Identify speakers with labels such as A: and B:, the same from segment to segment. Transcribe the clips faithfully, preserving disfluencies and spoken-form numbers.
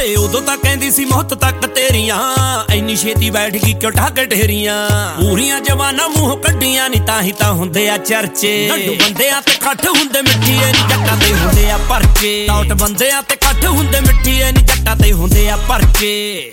A: ਓਏ ਉਦੋਂ ਤਾਂ ਕਹਿੰਦੀ ਸੀ ਮੌਤ ਤੱਕ ਤੇਰੀਆਂ, ਐਨੀ ਛੇਤੀ ਬੈਠ ਗਈ ਕਿਉਂ ਠੱਗ ਢੇਰੀਆਂ। ਪੂਰੀਆਂ ਜਵਾਨਾਂ ਮੂੰਹ ਕੱਢੀਆਂ ਨੀ ਤਾਂ ਹੀ ਤਾਂ ਹੁੰਦੇ ਆ ਚਰਚੇ। ਨੱਡੂ ਬੰਦਿਆਂ ਤੇ ਇਕੱਠ ਹੁੰਦੇ ਮਿੱਠੀਏ ਨੀ ਜੱਟਾਂ ਤੇ ਹੁੰਦੇ ਆ ਪਰਚੇ। ਟੌਟ ਬੰਦਿਆਂ ਤੇ ਇਕੱਠ ਹੁੰਦੇ ਮਿੱਠੀਏ ਨੀ ਜੱਟਾਂ ਤੇ ਹੁੰਦੇ ਆ ਪਰਚੇ।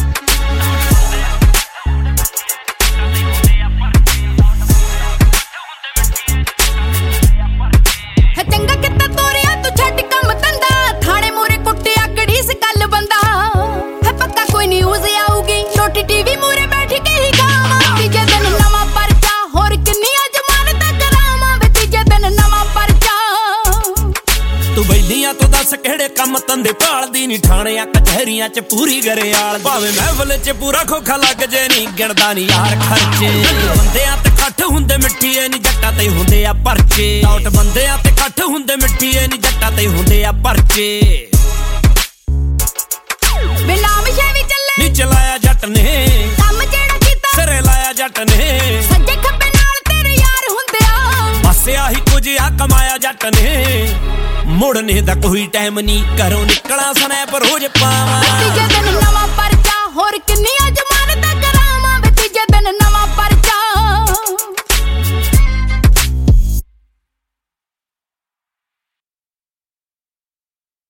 B: ਚੰਗਾ ਕਿੱਤਾ ਤੋਰਿਆ ਤੂੰ ਛੱਡ ਕੰਮ ਧੰਦਾ, ਥਾਣੇ ਮੂਰੇ ਕੁੱਟਿਆ ਕੜੀ ਸੀ ਕੱਲ ਬੰਦਾ। ਹੈ ਪੱਕਾ ਕੋਈ ਨਿਊਜ਼ ਆਊਗੀ, ਰੋਟੀ ਟੀਵੀ ਮੂਰੇ ਬੈਠ ਕੇ ਹੀ ਖਾਵਾਂ। ਤੀਜੇ ਦਿਨ ਨਵਾਂ ਪਰਚਾ, ਹੋਰ ਕਿੰਨੀਆਂ ਜ਼ਮਾਨਤਾਂ ਕਰਾਵਾਂ ਵੇ। ਤੀਜੇ ਦਿਨ ਨਵਾਂ ਪਰਚਾ।
A: ਤੂੰ ਬੈਲੀਆਂ ਤੋਂ ਦੱਸ ਕਿਹੜੇ ਕੰਮ ਧੰਦੇ ਭਾਲਦੀ ਨੀ, ਠਾਣਿਆਂ ਕਚਹਿਰੀਆਂ ਚ ਪੂਰੀ ਗਰੇਆਲ। ਭਾਵੇਂ ਮਹਿਫਲ ਚ ਪੂਰਾ ਖੋਖਾ ਲੱਗ ਜੇ ਨੀ, ਗਿਣਦਾ ਨੀ ਯਾਰ ਖਰਚੇ। ਬੰਦਿਆਂ ਤੇ ਇਕੱਠ ਹੁੰਦੇ ਮਿੱਠੀਏ ਨੀ ਜੱਟਾਂ ਤੇ ਹੁੰਦੇ ਆ ਪਰਚੇ। ਟੌਟ ਬੰਦਿਆਂ ਤੇ ਇਕੱਠ ਹੁੰਦੇ ਮਿੱਠੀਏ ਨੀ ਜੱਟਾਂ ਤੇ ਹੁੰਦੇ ਆ ਪਰਚੇ।
B: ਵੇ ਲਾਮਸ਼ੇ ਵੀ ਚੱਲੇ
A: ਨੀ ਚਲਾਇਆ ਜੱਟ ਨੇ
B: ਕੰਮ ਜਿਹੜਾ ਕੀਤਾ,
A: ਸਿਰੇ ਲਾਇਆ ਜੱਟ ਨੇ।
B: ਸੱਜੇ ਖੱਬੇ ਨਾਲ ਤੇਰੇ ਯਾਰ ਹੁੰਦੇ ਆ,
A: ਬਸ ਆਹੀ ਕੁਝ ਆ ਕਮਾਇਆ ਜੱਟ ਨੇ। ਮੁੜਨੇ ਦਾ ਕੋਈ ਟਾਈਮ ਨੀ, ਘਰੋਂ ਨਿਕਲਾਂ ਸਨੈਪ ਰੋਜ਼ ਪਾਵਾਂ।
B: ਤੀਜੇ ਦਿਨ ਨਵਾਂ ਪਰਚਾ, ਹੋਰ ਕਿੰਨੀਆਂ